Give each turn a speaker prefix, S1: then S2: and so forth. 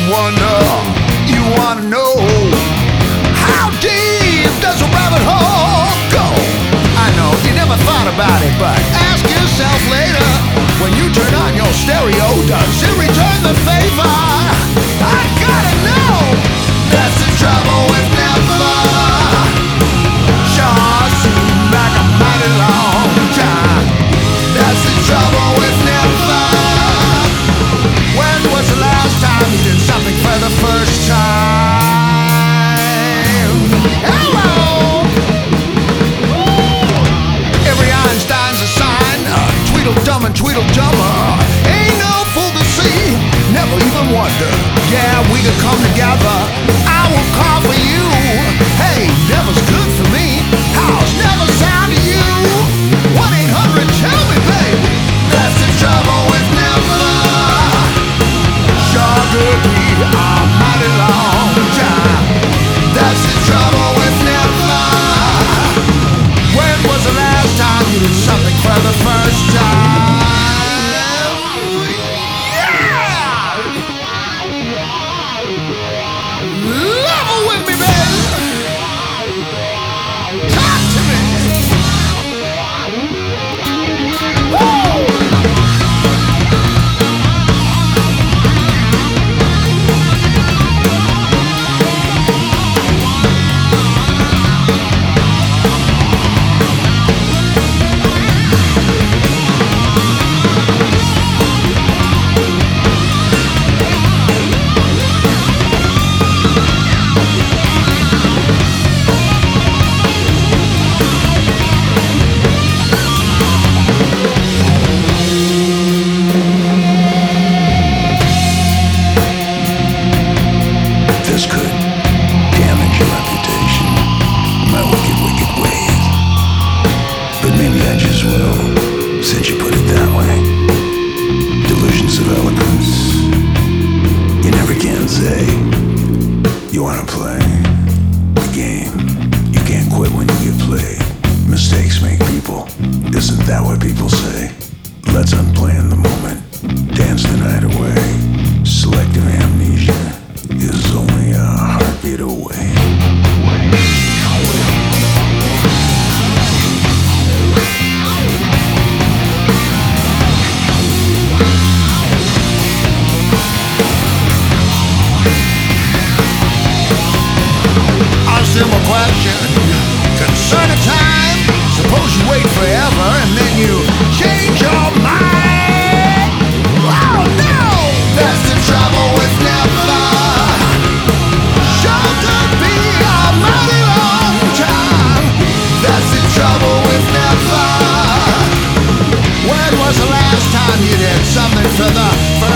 S1: wonder, you wanna know, how deep does a rabbit hole go? I know you never thought about it, but ask yourself later. When you turn on your stereo, does it return the favor? I gotta know. That's the trouble with never. Sure seemed like a mighty long time. That's the trouble with never. When was the last time you did something for the first time? Hello! Every Einstein's a sign, Tweedledum and Tweedledummer. Ain't no fool to see, never even wonder. Yeah, we could come together, I will call for you. Hey, never's good for me, how's never sound to you? 1-800, tell me, baby. That's the trouble with never. Sure could be a mighty long time. That's the trouble with never. When was the last time you did something for the first time? Yeah! Level with me, baby! Talk to me! Woo! This could damage your reputation, my wicked, wicked ways. But maybe I just will, since you put it that way. Delusions of eloquence. You never can say. You wanna play the game. You can't quit when you get played. Mistakes make people. Isn't that what people say? Let's unplan the moment. Dance the night away. Selective amnesia is only a heartbeat away. A simple question concerning time. Suppose you wait forever and then you change your mind. Oh no! That's the trouble with never. Sure could be a mighty long time. That's the trouble with never. When was the last time you did something for the